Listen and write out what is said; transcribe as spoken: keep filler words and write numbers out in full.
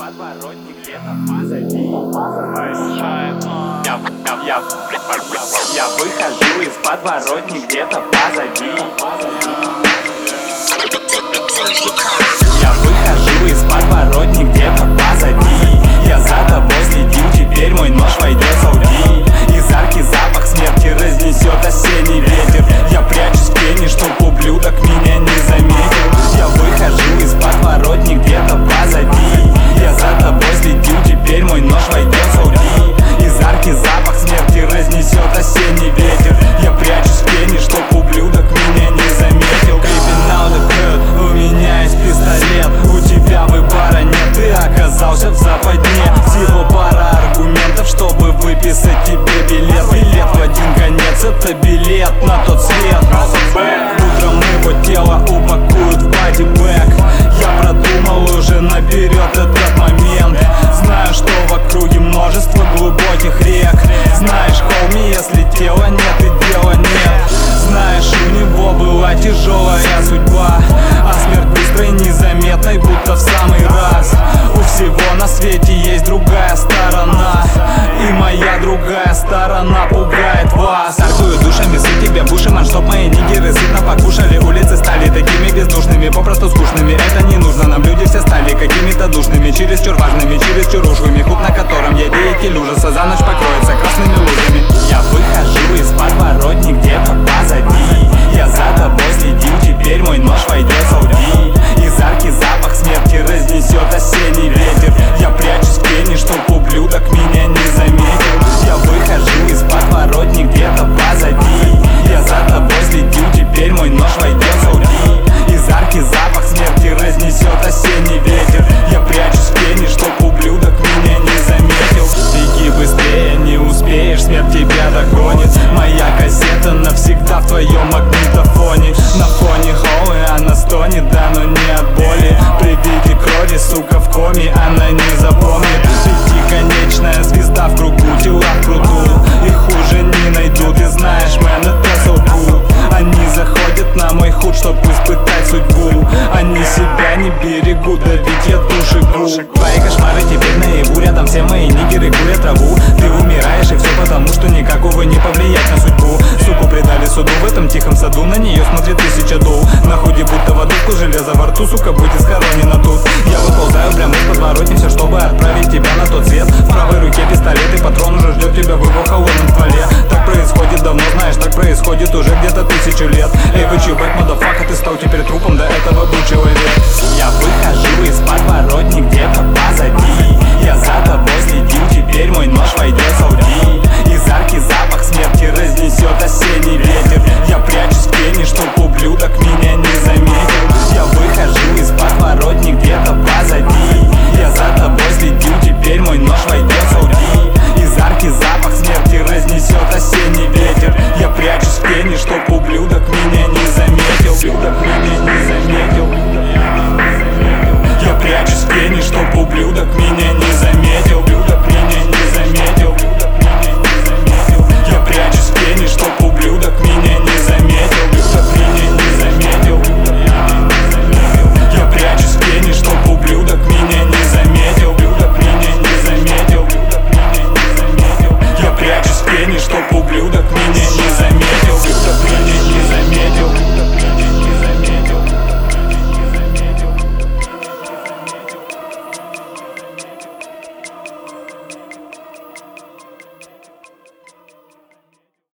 подворотни где-то позади. Я, я, я, я выхожу из подворотни где-то позади. Я выхожу из подворотни где-то позади. Я за тобой следил, теперь мой нож войдет в Ауди. Из арки запах смерти разнесет осенний ветер. Я прячусь в тени, чтоб ублюдок меня не заметил. Я выхожу из подворотни где-то позади. Я за тобой следил, теперь мой нож войдет в Ауди. Из арки запах смерти разнесет осенний ветер. Я прячусь в тени, чтоб ублюдок меня не заметил. Creeping out the curb, у меня есть пистолет. У тебя выбора нет, ты оказался в западне. Всего пара аргументов, чтобы выписать тебе билет. Билет в один конец, это билет на тот свет. Утром его тело упакуют в бодибэг. Я продумал уже наперед этот момент. Знаю, что в округе множество глубоких рек. Знаешь, холми, если тела нет и дела нет. Знаешь, у него была тяжелая судьба, а смерть быстрой, незаметной, будто в самый раз. У всего на свете есть другая сторона, и моя другая сторона пугает вас. Торгую душами, сын тебе бушеман, чтоб мои нигеры сытно покушали. Улицы стали такими бездушными, попросту скучными. Это не нужно, нам люди все стали какими-то душными, чересчур важными, чересчур ушлыми. Хук, на котором я деятель ужаса, за ночь покроется красными лужами. Я выхожу из подворотни где-то позади. Я за тобой следил, теперь мой нож войдет в Ауди. Из арки запах смерти разнесет осенний ветер. Я прячусь в тени, чтоб ублюдок меня не заметил. Я выхожу из подворотни где-то позади. Я за тобой следил, теперь мой нож войдет в Ауди. Из арки запах смерти разнесет осенний ветер. Я прячусь в тени, чтоб ублюдок меня не заметил. Беги быстрее, не успеешь, смерть тебя догонит. Моя кассета навсегда в твоем магнитофоне. На фоне холлы она стонет, да, но не от боли. При виде крови, сука, в коме она не запомнит. Пятиконечная звезда в кругу, тела в пруду. И хуже не найду, ты знаешь, мэн, это so cool. Они заходят на мой худ, чтоб испытать судьбу. Они себя не берегут, да ведь я душегуб. Твои кошмары теперь наяву, рядом все мои нигеры курят траву. Ты умираешь, и все потому, что никак, увы, не повлиять на судьбу. Суку предали суду в этом тихом саду, на нее смотрит тысяча дул. На худе будто водушку, железо во рту, сука, будет схоронена тут. Я выползаю прямо из подворотни, все, чтобы отправить тебя на тот свет. В правой руке пистолет, и патрон уже ждет тебя в его холодном стволе. Так происходит давно, знаешь, так происходит уже где-то тысячу лет. Эй, вы чувак, модофака, ты стал теперь трупом, до этого был человек. Я выхожу из подворотни где-то позади. Я за тобой следил, теперь мой нож войдет в Ауди. Из арки запах смерти разнесет осенний ветер. Я прячусь в тени, чтоб ублюдок меня не заметил. Я выхожу из подворотни где-то позади. Я за тобой следил, теперь мой нож войдет в Ауди. Из арки запах смерти разнесет осенний ветер. Я прячусь в тени, чтоб ублюдок меня не заметил. Ублюдок меня не заметил. Я прячусь в тени, чтоб ублюдок меня